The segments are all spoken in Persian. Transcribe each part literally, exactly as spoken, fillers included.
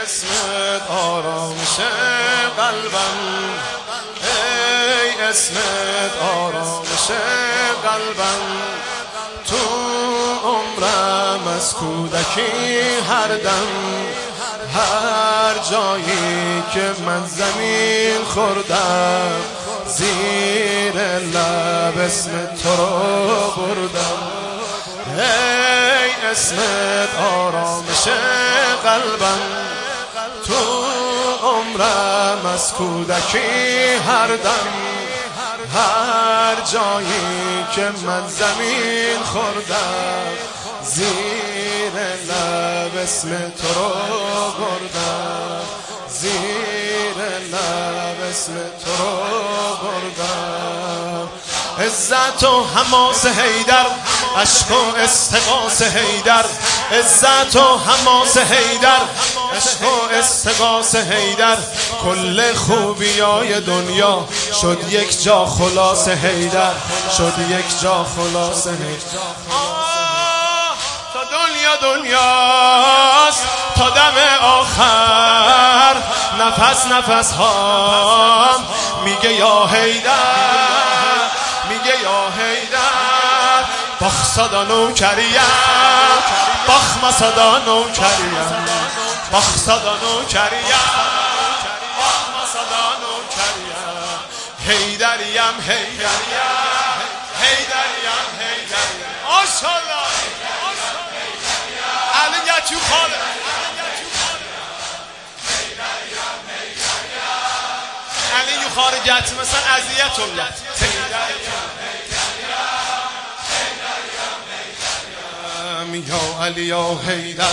اسمت آرامش قلبم، ای اسمت آرامش قلبم. تو عمرم از کودکی هر دم، هر جایی که من زمین خوردم، زیر لب اسم تو رو بردم. ای اسمت آرامش قلبم، تو عمرم از کودکی هر دم، هر جایی که من زمین خوردم، زیر لب اسم تو رو بردم، زیر لب اسم تو رو بردم. عزت و حماس حیدر، عشق و استغاث حیدر، عزت و حماس حیدر، عشق و استغاث حیدر. کل خوبیای دنیا شد یک جا خلاص حیدر، شد یک جا خلاص حیدر. تا دنیا دنیاست تا دم آخر، نفس نفس هام میگه یا حیدر، میگه یا حیدر. باخ صدا نوکریم، باخ مسدا نوکریم، باخ صدا نوکریم، باخ مسدا نوکریم. حیدریم حیدریم حیدریم حیدریم. ماشاءالله علی یچو خاله. علی یو خارجت مثلا اذیت الله. یا علی یا حیدر.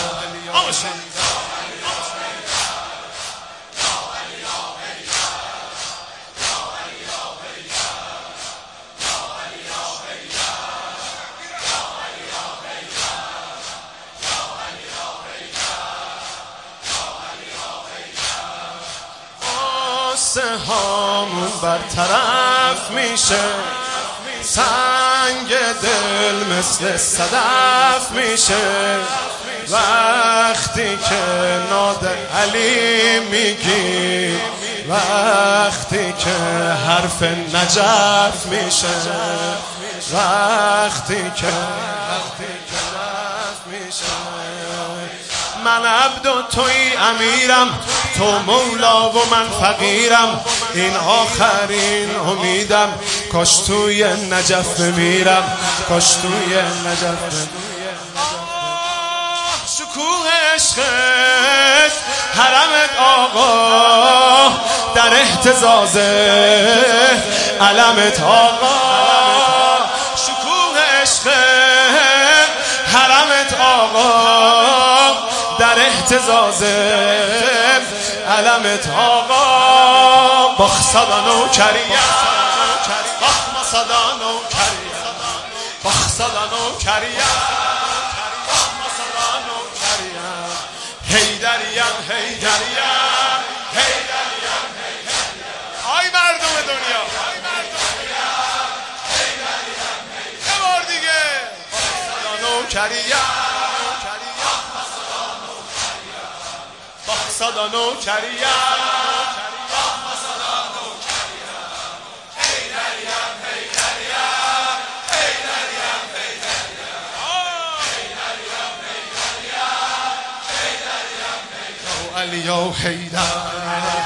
هامون برطرف میشه، سنگ دل مثل صدف میشه. وقتی که ناد علی میگی، وقتی که حرف نجف میشه، وقتی که نجف میشه. من عبد و توی امیرم، تو مولا و من فقیرم. این آخرین امیدم، کاش توی نجف بمیرم، کاش توی نجف بمیرم. شکوه عشقت حرمت آقا، در اهتزاز علمت آقا. شکوه عشقت حرمت آقا، در اهتزاز علمت آقا. باخ صدا نوکریم، باخ مسدا نوکریم، باخ صدا نوکریم، باخ مسدا نوکریم. حیدریم حیدریم حیدریم حیدریم. آی مردم دنیا، یه بار دیگه باخ صدا نوکریم، صدا نوکریم، صدا نوکریم. حیدریم حیدریم حیدریم حیدریم حیدریم حیدریم. علی یا حیدر.